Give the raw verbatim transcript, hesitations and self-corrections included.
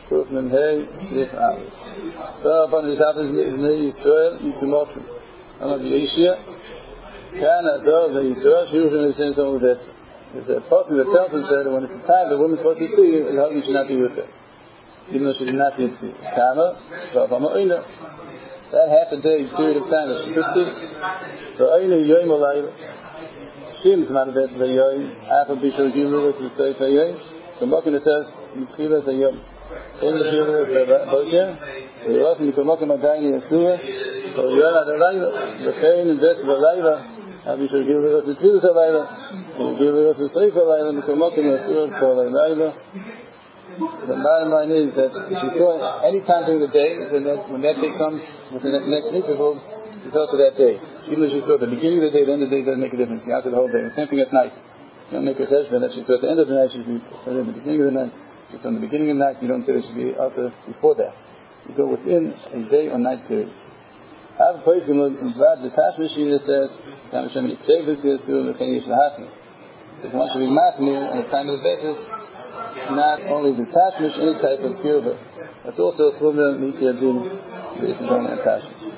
Kuf Mem Hey Slif Aleph. So upon this happens in Yisrael, Yitumosim. Some of the Yeshia, Kana Dov Yisrael, she usually says some of this. There's a person that tells us that when it's the time the woman's supposed to see, the husband should not be with her. Even though she did not yet see. Kama, Vavama'ina. That half a day period of time that she could see. So Aina Yoim Alayla. Shim's manifest the Yoim. Afa Bishal Gilulas is safe for Yoim. The Mokin says, Mitzchilas a Yom. In the period of Boker, we are asking the Mokin Madani Asura. So Yoim Adalayla. The Kain invest the Layla. Abi should give us the Tfilas Alayla. Give us the Seif Alayla. The Mokin Asura for Layla. The bottom line is that if you saw it any time during the day, then that, when that day comes with the next interval, it's also that day. Even if you saw at the beginning of the day, the end of the day doesn't make a difference. You answer the whole day. The same thing at night. You don't make a cheshbon that she saw at the end of the night, she should be at the beginning of the night. If it's on the beginning of the night, you don't say it should be also before that. You go within a day or night period. I have a place in the Tashmish machine that says, Because once you be matmir on a timely basis, not only the tashmish, any type of kirba. That's also a chumrah mikya din based on that tashmish.